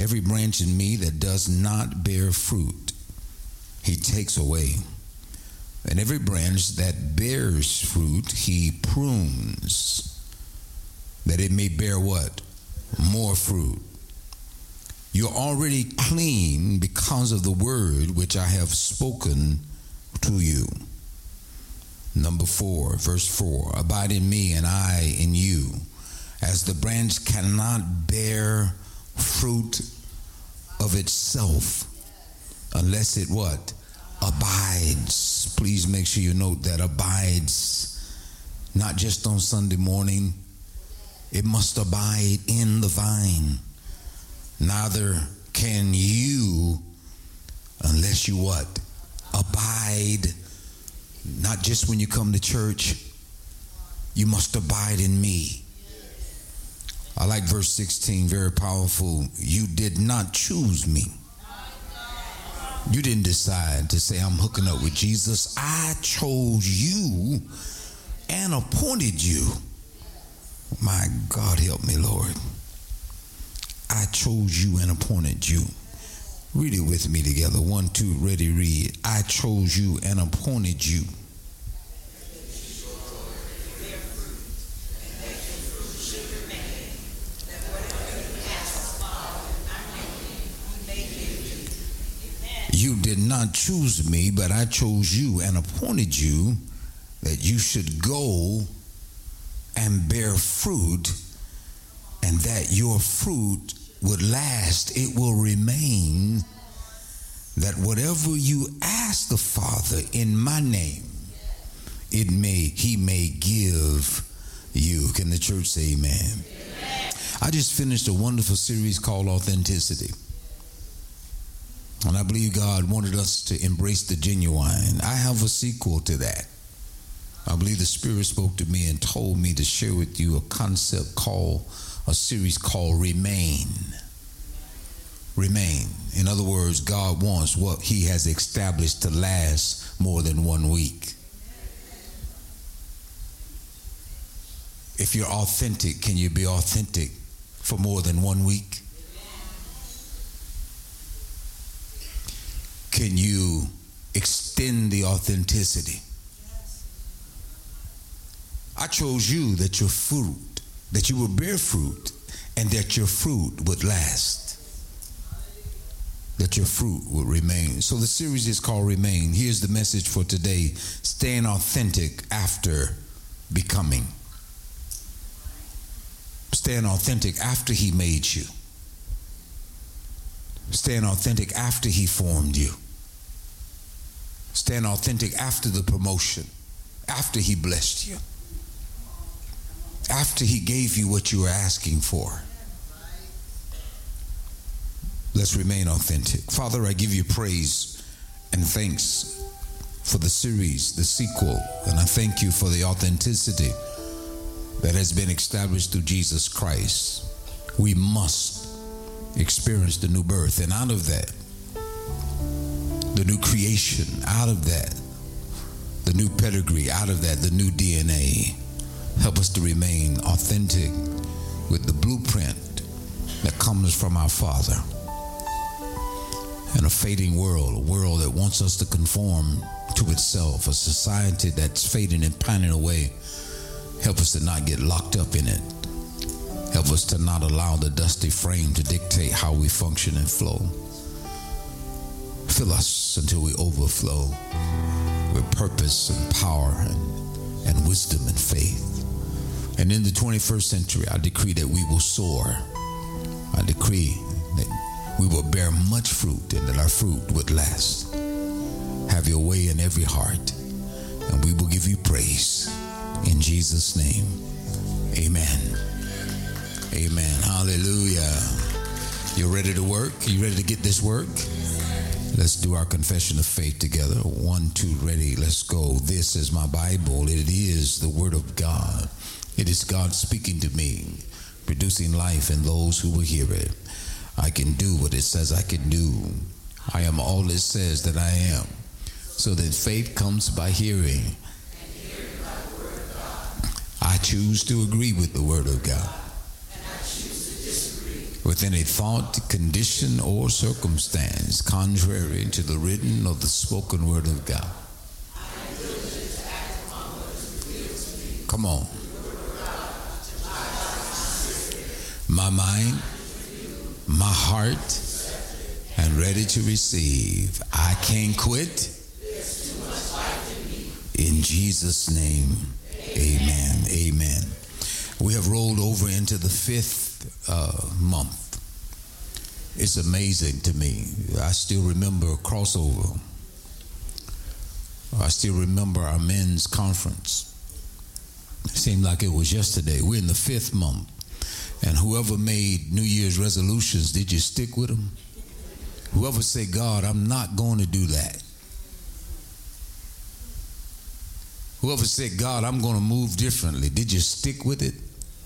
Every branch in me that does not bear fruit, he takes away. And every branch that bears fruit, he prunes, that it may bear what? More fruit. You're already clean because of the word which I have spoken to you. Number 4, verse 4. Abide in me and I in you. As the branch cannot bear fruit of itself unless it what? Abides. Please make sure you note that abides, not just on Sunday morning. It must abide in the vine. Neither can you unless you what? Abide. Not just when you come to church. You must abide in me. I like verse 16, very powerful. You did not choose me. You didn't decide to say, I'm hooking up with Jesus. I chose you and appointed you. My God, help me, Lord. I chose you and appointed you. Read it with me together. 1, 2, ready, read. I chose you and appointed you. You did not choose me, but I chose you and appointed you that you should go and bear fruit, and that your fruit would last. It will remain, that whatever you ask the Father in my name, he may give you. Can the church say amen? Amen. I just finished a wonderful series called Authenticity. And I believe God wanted us to embrace the genuine. I have a sequel to that. I believe the Spirit spoke to me and told me to share with you a series called Remain. Remain. In other words, God wants what he has established to last more than 1 week. If you're authentic, can you be authentic for more than 1 week? Can you extend the authenticity? I chose you that you would bear fruit, and that your fruit would last, that your fruit would remain. So the series is called Remain. Here's the message for today: staying authentic after becoming. Staying authentic after he made you. Staying authentic after he formed you. Staying authentic after the promotion, after he blessed you, after he gave you what you were asking for. Let's remain authentic. Father, I give you praise and thanks for the series, the sequel, and I thank you for the authenticity that has been established through Jesus Christ. We must experience the new birth, and out of that, the new creation, out of that, the new pedigree, out of that, the new DNA. Help us to remain authentic with the blueprint that comes from our Father. In a fading world, a world that wants us to conform to itself, a society that's fading and pining away, help us to not get locked up in it. Help us to not allow the dusty frame to dictate how we function and flow. Fill us until we overflow with purpose and power and wisdom and faith. And in the 21st century, I decree that we will soar. I decree that we will bear much fruit and that our fruit would last. Have your way in every heart, and we will give you praise. In Jesus' name, amen. Amen. Hallelujah. You ready to work? You ready to get this work? Let's do our confession of faith together. 1, 2, ready. Let's go. This is my Bible. It is the Word of God. It is God speaking to me, producing life in those who will hear it. I can do what it says I can do. I am all it says that I am. So that faith comes by hearing. I choose to agree with the Word of God. with any thought, condition, or circumstance contrary to the written or the spoken word of God. Come on. My mind, my heart, and ready to receive. I can't quit. In Jesus' name, amen. Amen. We have rolled over into the 5th month. It's amazing to me. I still remember crossover. I still remember our men's conference. It seemed like it was yesterday. We're in the 5th month. And whoever made New Year's resolutions, did you stick with them? Whoever said, God, I'm not going to do that. Whoever said, God, I'm going to move differently, did you stick with it?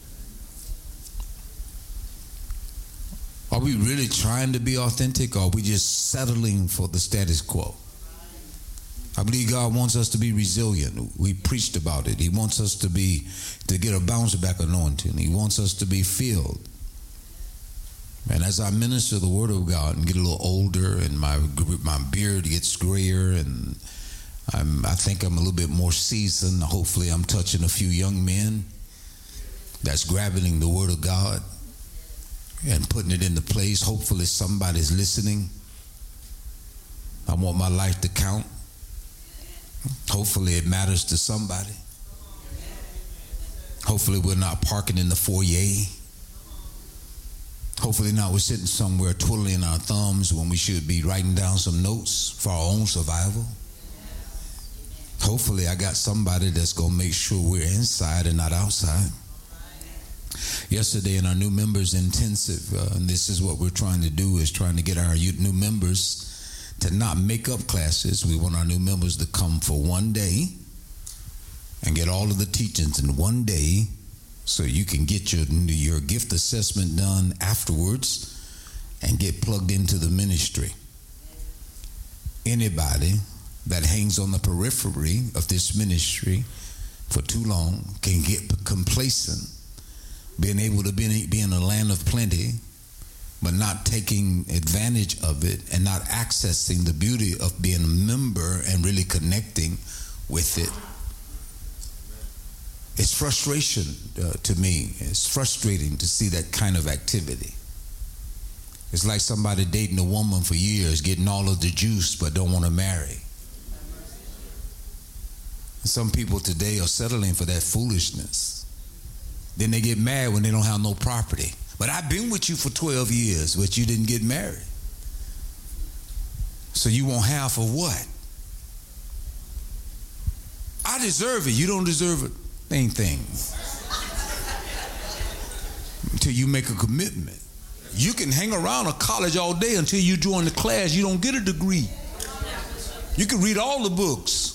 Are we really trying to be authentic, or are we just settling for the status quo? I believe God wants us to be resilient. We preached about it. He wants us to get a bounce back anointing. He wants us to be filled. And as I minister the word of God and get a little older, and my beard gets grayer, and I think I'm a little bit more seasoned. Hopefully I'm touching a few young men that's grabbing the word of God and putting it into place. Hopefully somebody's listening. I want my life to count. Hopefully it matters to somebody. Hopefully we're not parking in the foyer. Hopefully not we're sitting somewhere twiddling our thumbs when we should be writing down some notes for our own survival. Hopefully I got somebody that's going to make sure we're inside and not outside. Yesterday in our new members intensive, and this is what we're trying to do, is trying to get our new members to not make up classes. We want our new members to come for one day and get all of the teachings in one day, so you can get your gift assessment done afterwards and get plugged into the ministry. Anybody that hangs on the periphery of this ministry for too long can get complacent, being able to be in a land of plenty, but not taking advantage of it and not accessing the beauty of being a member and really connecting with it. It's frustration to me. It's frustrating to see that kind of activity. It's like somebody dating a woman for years, getting all of the juice, but don't want to marry. Some people today are settling for that foolishness. Then they get mad when they don't have no property. But I've been with you for 12 years, but you didn't get married. So you want half of what? I deserve it. You don't deserve it. Same thing. Until you make a commitment. You can hang around a college all day until you join the class. You don't get a degree. You can read all the books.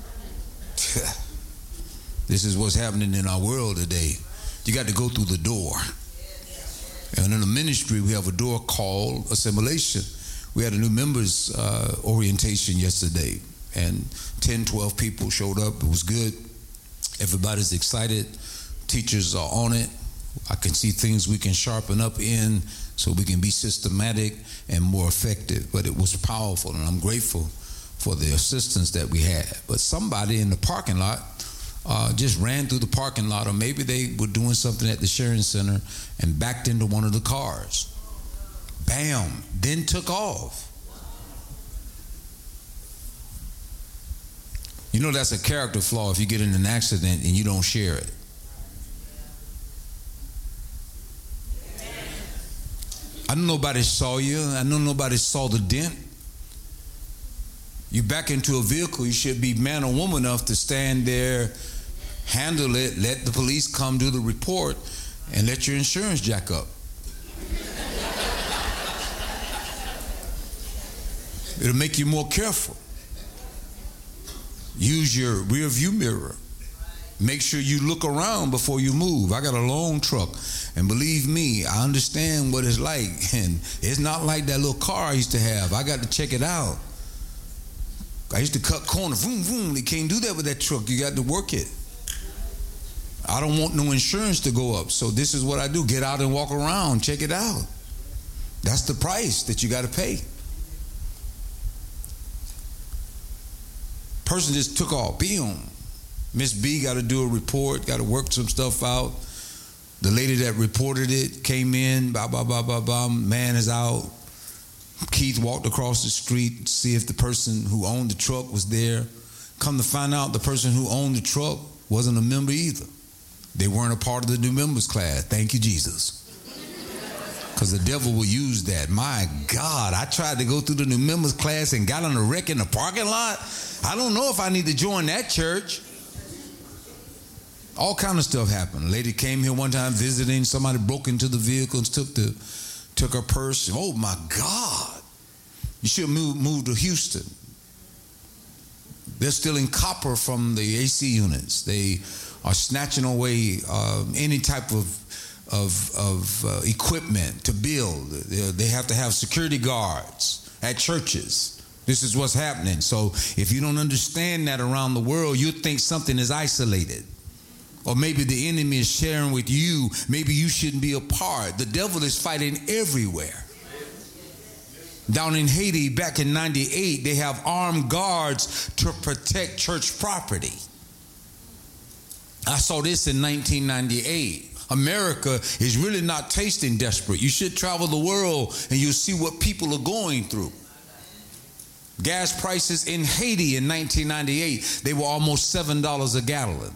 This is what's happening in our world today. You got to go through the door. And in the ministry, we have a door called assimilation. We had a new members orientation yesterday, and 10, 12 people showed up. It was good. Everybody's excited. Teachers are on it. I can see things we can sharpen up in so we can be systematic and more effective. But it was powerful, and I'm grateful for the assistance that we had. But somebody in the parking lot just ran through the parking lot, or maybe they were doing something at the sharing center and backed into one of the cars. Bam, then took off. You know that's a character flaw if you get in an accident and you don't share it. I know nobody saw you. I know nobody saw the dent. You back into a vehicle, you should be man or woman enough to stand there, handle it, let the police come do the report, and let your insurance jack up. It'll make you more careful. Use your rear view mirror. Make sure you look around before you move. I got a long truck, and believe me, I understand what it's like, and it's not like that little car I used to have. I got to check it out. I used to cut corners, vroom, vroom. You can't do that with that truck. You got to work it. I don't want no insurance to go up, so this is what I do. Get out and walk around, check it out. That's the price that you got to pay. Person just took off. Boom. Miss B got to do a report, got to work some stuff out. The lady that reported it came in, blah, blah, blah, blah, blah. Man is out. Keith walked across the street to see if the person who owned the truck was there. Come to find out, the person who owned the truck wasn't a member either. They weren't a part of the new members class. Thank you, Jesus. Because the devil will use that. My God, I tried to go through the new members class and got on a wreck in the parking lot. I don't know if I need to join that church. All kind of stuff happened. A lady came here one time visiting. Somebody broke into the vehicle and took her purse. Oh my God. You should move to Houston. They're stealing copper from the AC units. They are snatching away any type of equipment to build. They have to have security guards at churches. This is what's happening. So if you don't understand that around the world, you think something is isolated. Or maybe the enemy is sharing with you, maybe you shouldn't be a part. The devil is fighting everywhere. Down in Haiti, back in 98, they have armed guards to protect church property. I saw this in 1998. America is really not tasting desperate. You should travel the world and you'll see what people are going through. Gas prices in Haiti in 1998, they were almost $7 a gallon.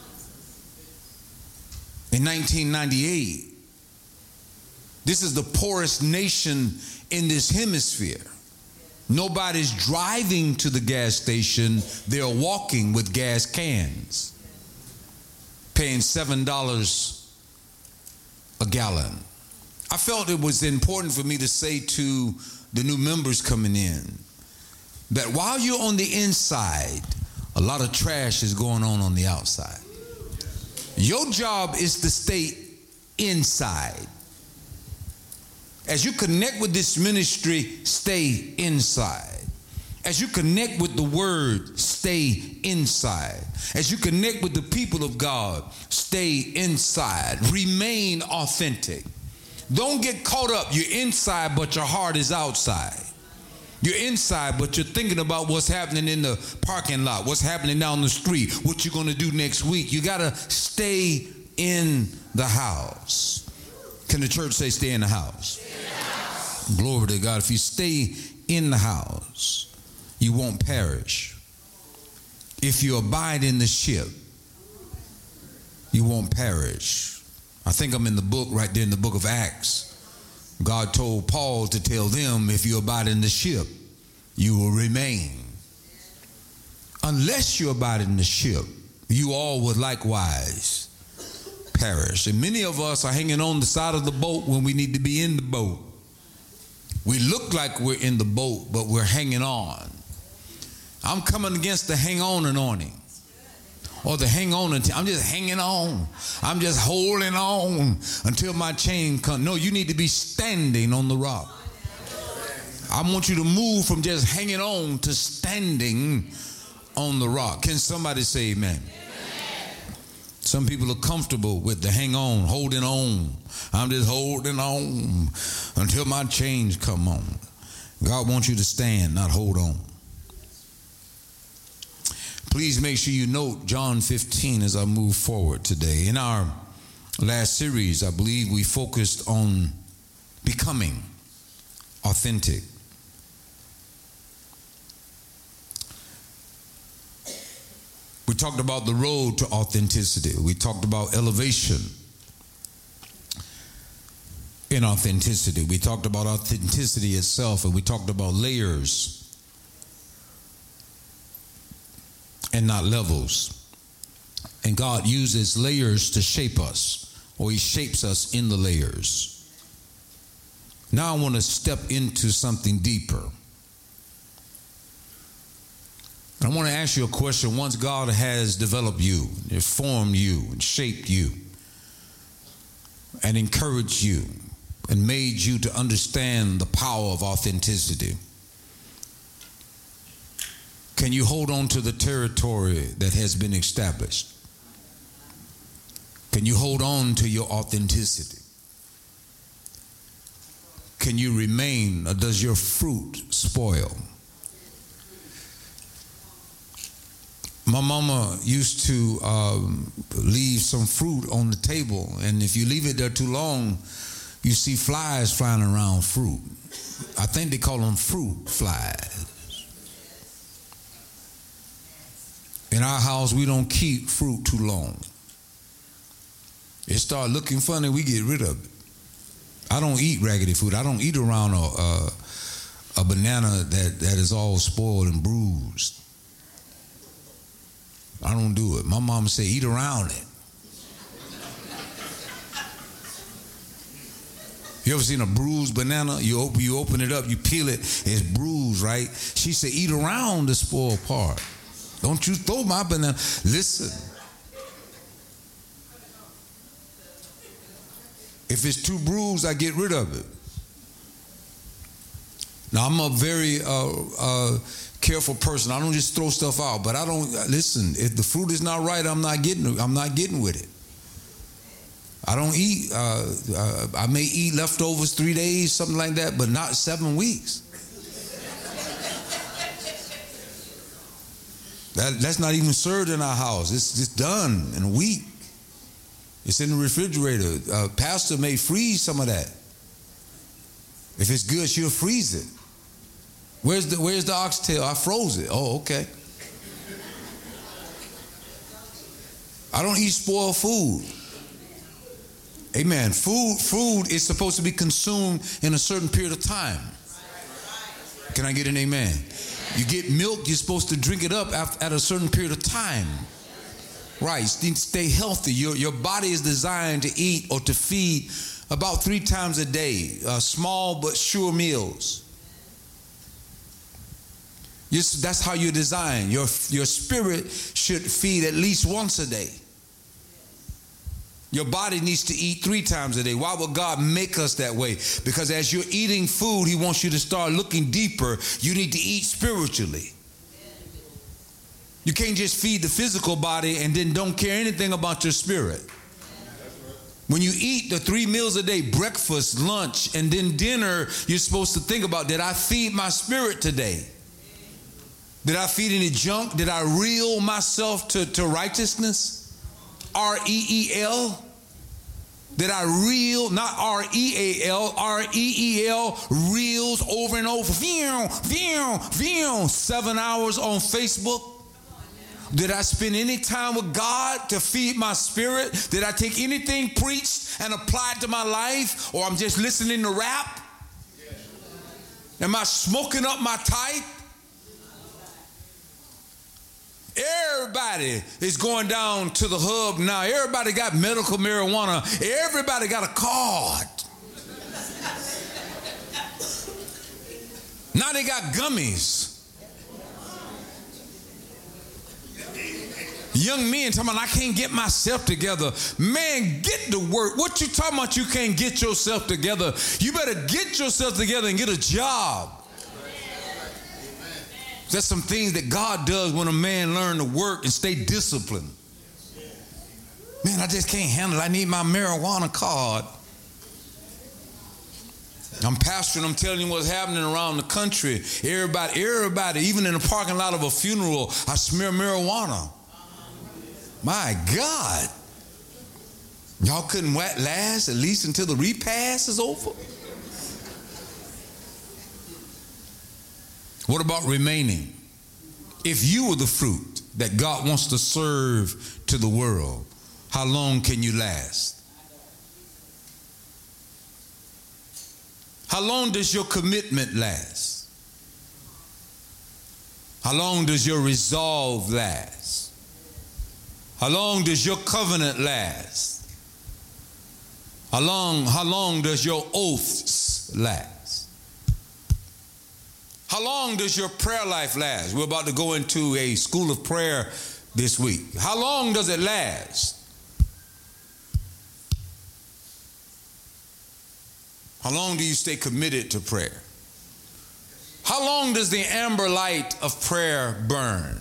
In 1998, this is the poorest nation in this hemisphere. Nobody's driving to the gas station. They're walking with gas cans, paying $7 a gallon. I felt it was important for me to say to the new members coming in that while you're on the inside, a lot of trash is going on the outside. Your job is to stay inside. As you connect with this ministry, stay inside. As you connect with the word, stay inside. As you connect with the people of God, stay inside. Remain authentic. Don't get caught up. You're inside, but your heart is outside. You're inside, but you're thinking about what's happening in the parking lot, what's happening down the street, what you're going to do next week. You got to stay in the house. Can the church say stay in the house? Stay in the house. Glory to God. If you stay in the house, you won't perish. If you abide in the ship, you won't perish. I think I'm in the book right there in the book of Acts. God told Paul to tell them, if you abide in the ship, you will remain. Unless you abide in the ship, you all would likewise perish. And many of us are hanging on the side of the boat when we need to be in the boat. We look like we're in the boat, but we're hanging on. I'm coming against the hang on anointing. Or the hang on until I'm just hanging on. I'm just holding on until my chain comes. No, you need to be standing on the rock. I want you to move from just hanging on to standing on the rock. Can somebody say amen? Some people are comfortable with the hang on, holding on. I'm just holding on until my chains come on. God wants you to stand, not hold on. Please make sure you note John 15 as I move forward today. In our last series, I believe we focused on becoming authentic. We talked about the road to authenticity. We talked about elevation in authenticity. We talked about authenticity itself, and we talked about layers and not levels. And God uses layers to shape us, or he shapes us in the layers. Now I want to step into something deeper. I want to ask you a question. Once God has developed you, formed you, and shaped you, and encouraged you, and made you to understand the power of authenticity, can you hold on to the territory that has been established? Can you hold on to your authenticity? can you remain, or does your fruit spoil? My mama used to leave some fruit on the table, and if you leave it there too long, you see flies flying around fruit. I think they call them fruit flies. In our house, we don't keep fruit too long. It start looking funny, we get rid of it. I don't eat raggedy fruit. I don't eat around a banana that is all spoiled and bruised. I don't do it. My mama say, eat around it. You ever seen a bruised banana? You open it up, you peel it, it's bruised, right? She said, eat around the spoiled part. Don't you throw my banana. Listen. If it's too bruised, I get rid of it. Now, I'm a very careful person. I don't just throw stuff out, but I don't, listen, if the fruit is not right, I'm not getting with it. I don't eat, I may eat leftovers 3 days, something like that, but not 7 weeks. That's not even served in our house. It's just done in a week. It's in the refrigerator. Pastor may freeze some of that. If it's good, she'll freeze it. Where's the oxtail? I froze it. Oh, okay. I don't eat spoiled food. Amen. Food is supposed to be consumed in a certain period of time. Can I get an amen? You get milk, you're supposed to drink it up at a certain period of time. Right. Stay healthy. Your body is designed to eat or to feed about 3 times a day, small but sure meals. That's how you're designed. Your spirit should feed at least once a day. Your body needs to eat 3 times a day. Why would God make us that way? Because as you're eating food, He wants you to start looking deeper. You need to eat spiritually. You can't just feed the physical body and then don't care anything about your spirit. When you eat the 3 meals a day, breakfast, lunch, and then dinner, you're supposed to think about, did I feed my spirit today? Did I feed any junk? Did I reel myself to righteousness? R-E-E-L? Did I reel, not R-E-A-L, R-E-E-L, reels over and over, 7 hours on Facebook? Did I spend any time with God to feed my spirit? Did I take anything preached and apply it to my life? Or I'm just listening to rap? Am I smoking up my type? Everybody is going down to the hub now. Everybody got medical marijuana. Everybody got a card. Now they got gummies. Young men talking about, I can't get myself together. Man, get to work. What you talking about you can't get yourself together? You better get yourself together and get a job. There's some things that God does when a man learns to work and stay disciplined. Man, I just can't handle it. I need my marijuana card. I'm pastoring, I'm telling you what's happening around the country. Everybody, even in the parking lot of a funeral, I smell marijuana. My God. Y'all couldn't last at least until the repast is over? What about remaining? If you were the fruit that God wants to serve to the world, how long can you last? How long does your commitment last? How long does your resolve last? How long does your covenant last? How long does your oaths last? How long does your prayer life last? We're about to go into a school of prayer this week. How long does it last? How long do you stay committed to prayer? How long does the amber light of prayer burn?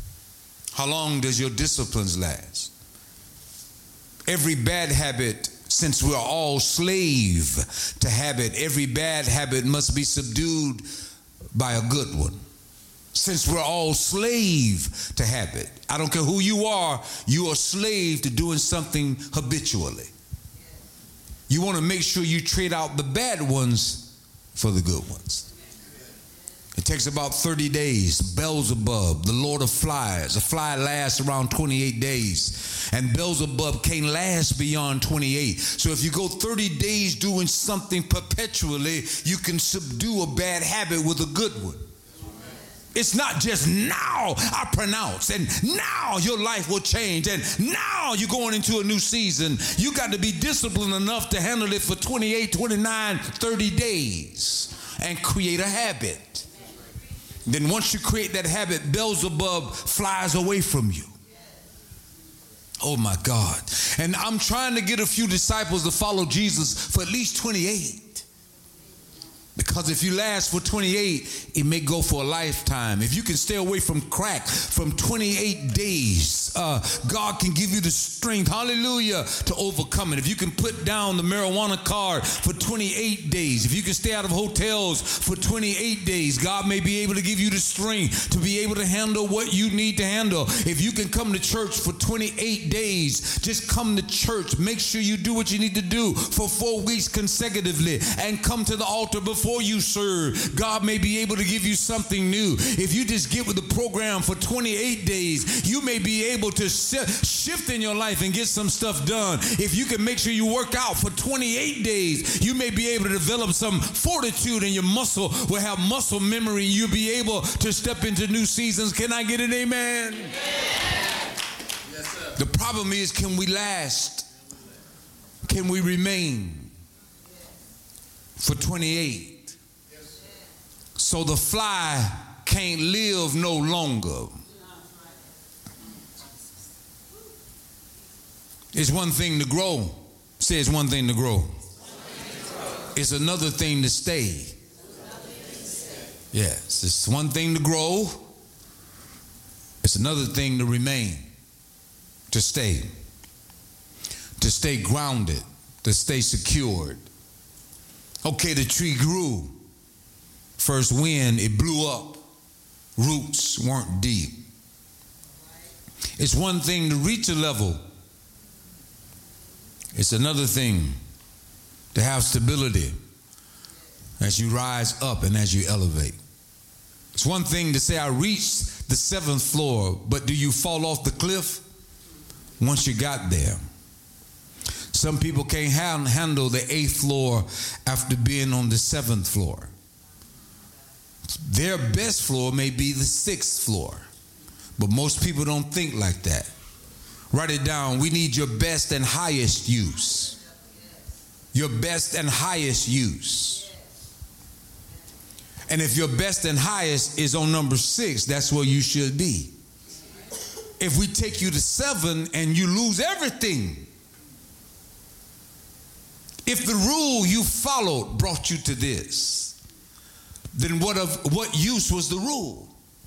How long does your disciplines last? Every bad habit Since we're all slave to habit, every bad habit must be subdued by a good one. Since we're all slave to habit, I don't care who you are a slave to doing something habitually. You want to make sure you trade out the bad ones for the good ones. It takes about 30 days. Beelzebub, the Lord of Flies. A fly lasts around 28 days. And Beelzebub can't last beyond 28. So if you go 30 days doing something perpetually, you can subdue a bad habit with a good one. It's not just now I pronounce and now your life will change and now you're going into a new season. You got to be disciplined enough to handle it for 28, 29, 30 days and create a habit. Then once you create that habit, Beelzebub flies away from you. Oh my God. And I'm trying to get a few disciples to follow Jesus for at least 28. Because if you last for 28, it may go for a lifetime. If you can stay away from crack from 28 days, God can give you the strength, hallelujah, to overcome it. If you can put down the marijuana card for 28 days, if you can stay out of hotels for 28 days, God may be able to give you the strength to be able to handle what you need to handle. If you can come to church for 28 days, just come to church. Make sure you do what you need to do for 4 weeks consecutively and come to the altar before you serve. God may be able to give you something new. If you just get with the program for 28 days, you may be able to shift in your life and get some stuff done. If you can make sure you work out for 28 days, you may be able to develop some fortitude and your muscle will have muscle memory. You'll be able to step into new seasons. Can I get an amen? Yes, sir. The problem is, can we last? Can we remain for 28? So the fly can't live no longer. It's one thing to grow. Say it's one thing to grow. It's another thing to stay. Yes, it's one thing to grow. It's another thing to remain, to stay grounded, to stay secured. Okay, the tree grew. First wind, it blew up. Roots weren't deep. It's one thing to reach a level. It's another thing to have stability as you rise up and as you elevate. It's one thing to say, I reached the 7th floor, but do you fall off the cliff once you got there? Some people can't handle the 8th floor after being on the 7th floor. Their best floor may be the 6th floor, but most people don't think like that. Write it down. We need your best and highest use. Your best and highest use. And if your best and highest is on number 6, that's where you should be. If we take you to 7 and you lose everything, if the rule you followed brought you to this, then what use was the rule?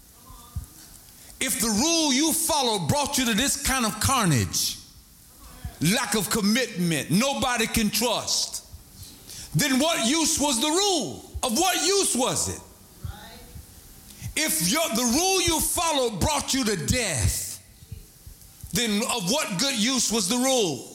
If the rule you followed brought you to this kind of carnage, lack of commitment, nobody can trust, then what use was the rule? Of what use was it? If the rule you followed brought you to death, then of what good use was the rule?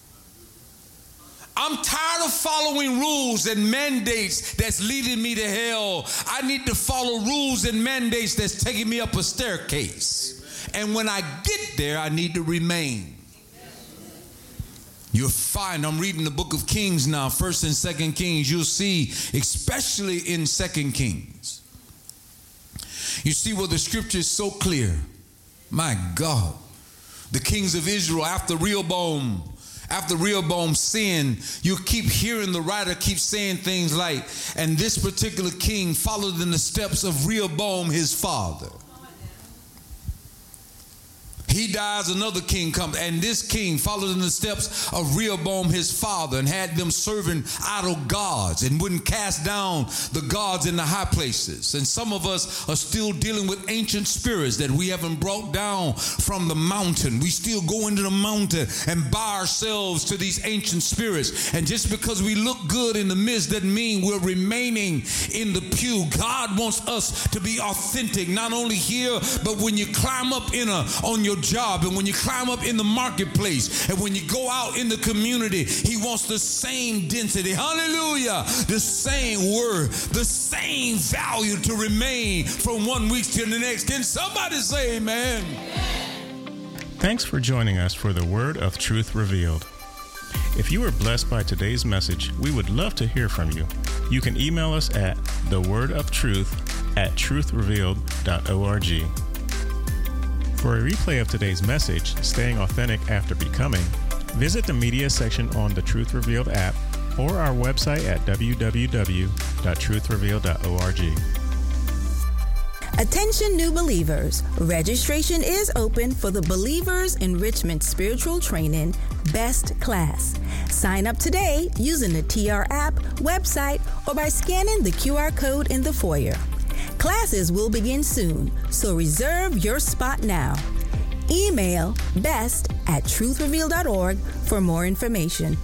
I'm tired of following rules and mandates that's leading me to hell. I need to follow rules and mandates that's taking me up a staircase. Amen. And when I get there, I need to remain. You'll find, I'm reading the book of Kings now, 1st and 2nd Kings. You'll see, especially in 2nd Kings, you see where the scripture is so clear. My God, the kings of Israel after Rehoboam sinned, you keep hearing the writer keep saying things like, and this particular king followed in the steps of Rehoboam his father. He dies, another king comes, and this king followed in the steps of Rehoboam his father and had them serving idol gods and wouldn't cast down the gods in the high places. And some of us are still dealing with ancient spirits that we haven't brought down from the mountain. We still go into the mountain and bow ourselves to these ancient spirits. And just because we look good in the midst doesn't mean we're remaining in the pew. God wants us to be authentic, not only here, but when you climb up on your job, and when you climb up in the marketplace, and when you go out in the community. He wants the same density, hallelujah, the same word, the same value to remain from one week to the next. Can somebody say amen? Thanks for joining us for the Word of Truth Revealed. If you were blessed by today's message, we would love to hear from you. You can email us at thewordoftruth@truthrevealed.org. For a replay of today's message, Staying Authentic After Becoming, visit the media section on the Truth Revealed app or our website at www.truthrevealed.org. Attention new believers. Registration is open for the Believers Enrichment Spiritual Training Best Class. Sign up today using the TR app, website, or by scanning the QR code in the foyer. Classes will begin soon, so reserve your spot now. Email best@truthrevealed.org for more information.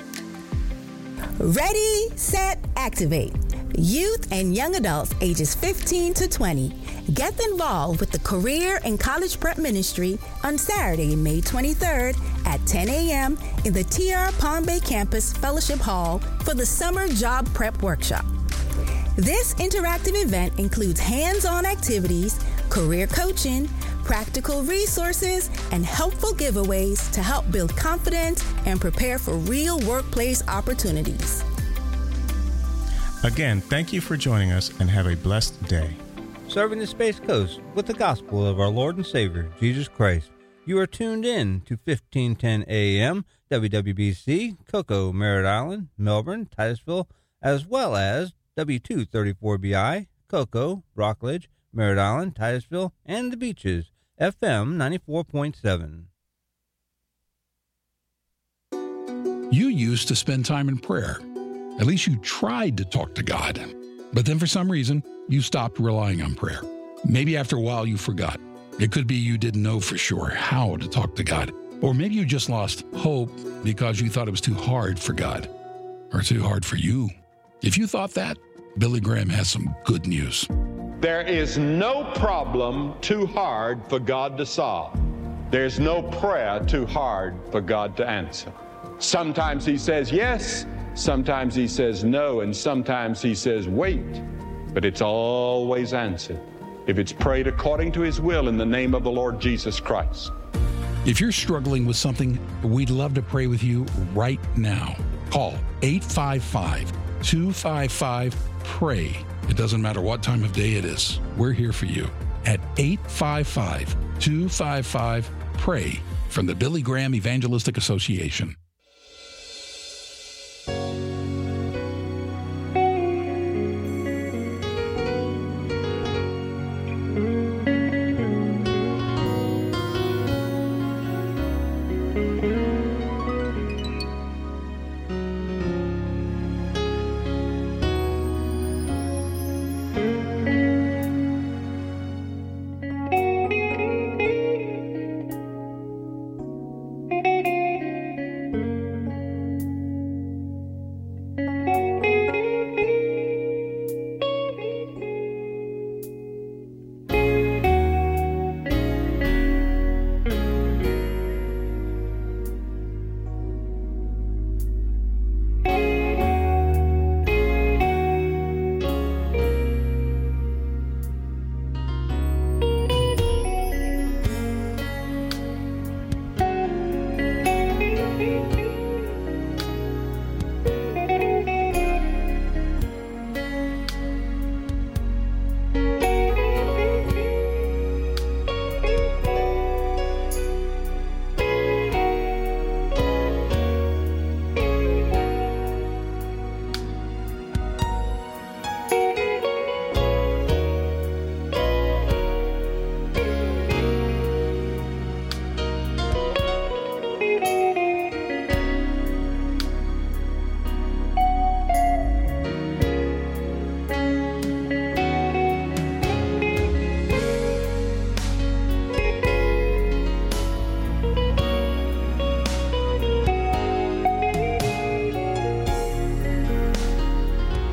Ready, set, activate. Youth and young adults ages 15 to 20. Get involved with the Career and College Prep Ministry on Saturday, May 23rd at 10 a.m. in the TR Palm Bay Campus Fellowship Hall for the Summer Job Prep Workshop. This interactive event includes hands-on activities, career coaching, practical resources, and helpful giveaways to help build confidence and prepare for real workplace opportunities. Again, thank you for joining us and have a blessed day. Serving the Space Coast with the gospel of our Lord and Savior, Jesus Christ. You are tuned in to 1510 AM, WWBC, Cocoa, Merritt Island, Melbourne, Titusville, as well as W234BI, Cocoa, Rockledge, Merritt Island, Titusville, and the Beaches, FM 94.7. You used to spend time in prayer. At least you tried to talk to God. But then for some reason, you stopped relying on prayer. Maybe after a while you forgot. It could be you didn't know for sure how to talk to God. Or maybe you just lost hope because you thought it was too hard for God. Or too hard for you. If you thought that, Billy Graham has some good news. There is no problem too hard for God to solve. There's no prayer too hard for God to answer. Sometimes he says yes, sometimes he says no, and sometimes he says wait, but it's always answered if it's prayed according to his will in the name of the Lord Jesus Christ. If you're struggling with something, we'd love to pray with you right now. Call 855-255-PRAY. It doesn't matter what time of day it is. We're here for you at 855-255-PRAY from the Billy Graham Evangelistic Association.